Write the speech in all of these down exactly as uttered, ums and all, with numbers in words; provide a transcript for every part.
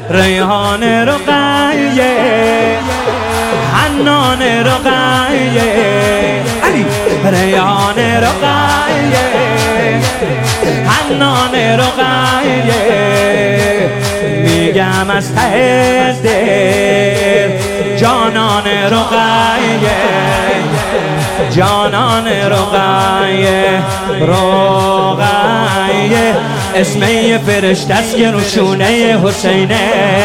ریحان رقیه حنان رقیه علی ریحان رقیه حنان رقیه میگم از ته دل جانان رقیه جانان رقیه رقیه اسم یه فرشته است که روشونه حسینه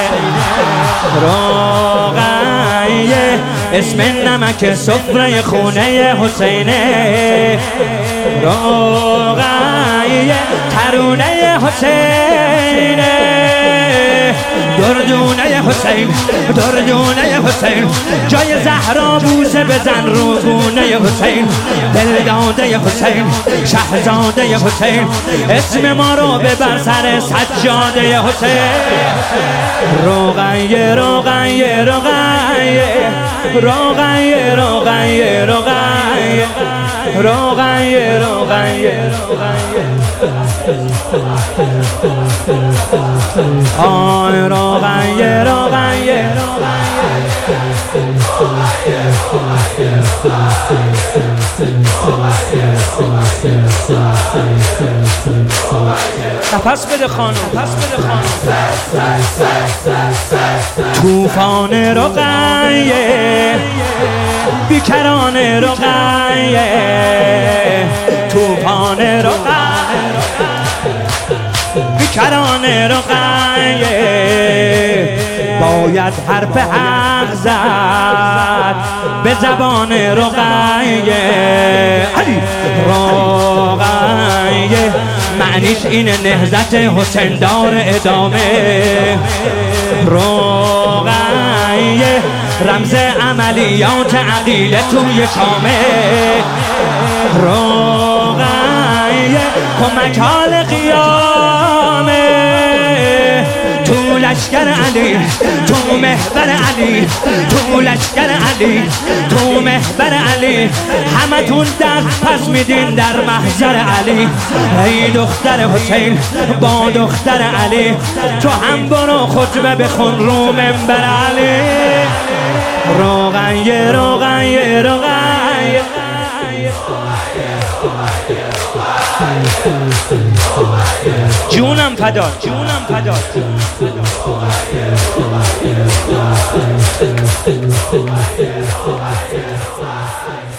رقیه اسم نمک سفره خونه حسینه رقیه ترونه حسینه دردونه حسین دردونه حسین جای زهرا بوسه بزن رو گونه حسین دلداده حسین شهزاده حسین اسم ما رو ببر سر سجاده حسین رقیه رقیه رقیه رقیه رقیه رقیه رقیه رقیه آی رقیه رقیه نفس بده خانم نفس بده خانم طوفان رقیه بیکران رقیه طوفان رقیه بیکران رقیه باید حرف حق زد به زبان رقیه علی رقیه معنیش اینه نهضت حسین دار ادامه رقیه رمز عملیات عقیله توی شامه رقیه کمک حال قیامه تو لشکر علی تو محور علی تو لشکر علی تو محور علی همه تون دست پس میدین در محضر علی ای دختر حسین با دختر علی تو هم برو خطبه بخون رو منبر علی رقیه رقیه رقیه جونم فدا جونم فدا